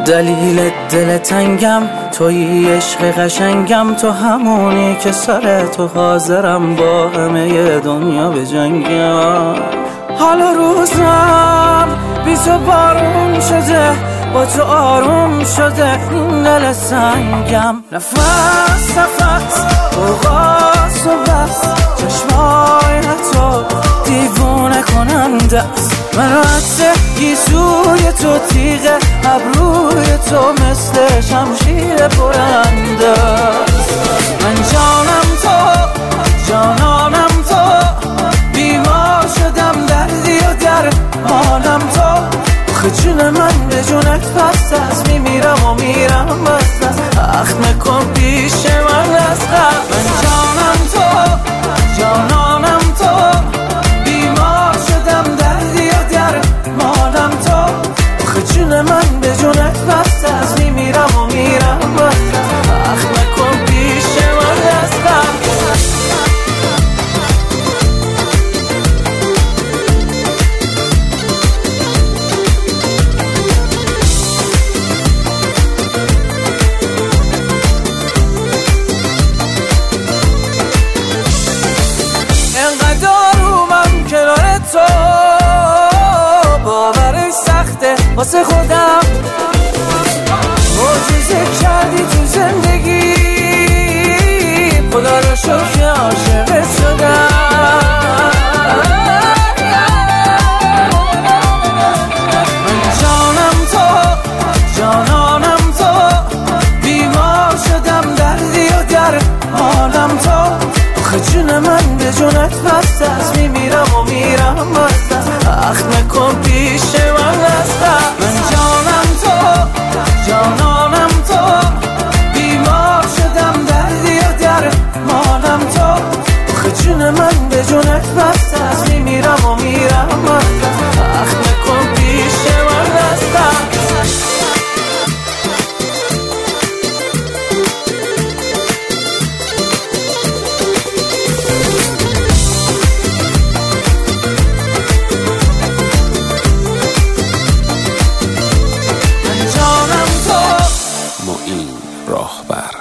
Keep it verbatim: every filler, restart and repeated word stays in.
دلیل دل تنگم تویی، عشق قشنگم تو، همونی که سر تو حاضرم با همه دنیا به جنگم. حالا روزم بی تو بارون شده، با تو آروم شده این دل سنگم. نفس نفس اوقات و بس، چشمای تو دیوونه کننده است. من رد گیسوی تو، تیغ ابروی تو مثل شمشیر برنده است. من جانم تو، جانانم تو، بیمار شدم دردی و در مانم تو. خجل من به جونت پس از میمیرم و میرم بس از اخم کن پیش من از قلب. من جانم تو، جانانم تو، بیمار شدم دردی و در مانم تو. خجل من به جونت پس از میمیرم و میرم بس از اخم کن پیش من از قلب. واسه خودم معجزه کردی تو زندگی، خدا رو شکر عاشقت شدم. من جانم تو، جانانم تو، بیمار شدم دردی و در حالم تو. خجل من به جونت پس از میمیرم و میرم بس از اخم کن پیش من از قلب. من جانم تو، جانانم تو، بیمار شدم دردی و در مانم تو. خجل من به جونت پس از میمیرم و میرم بس از اخم کن پیش من از قلب. راهبر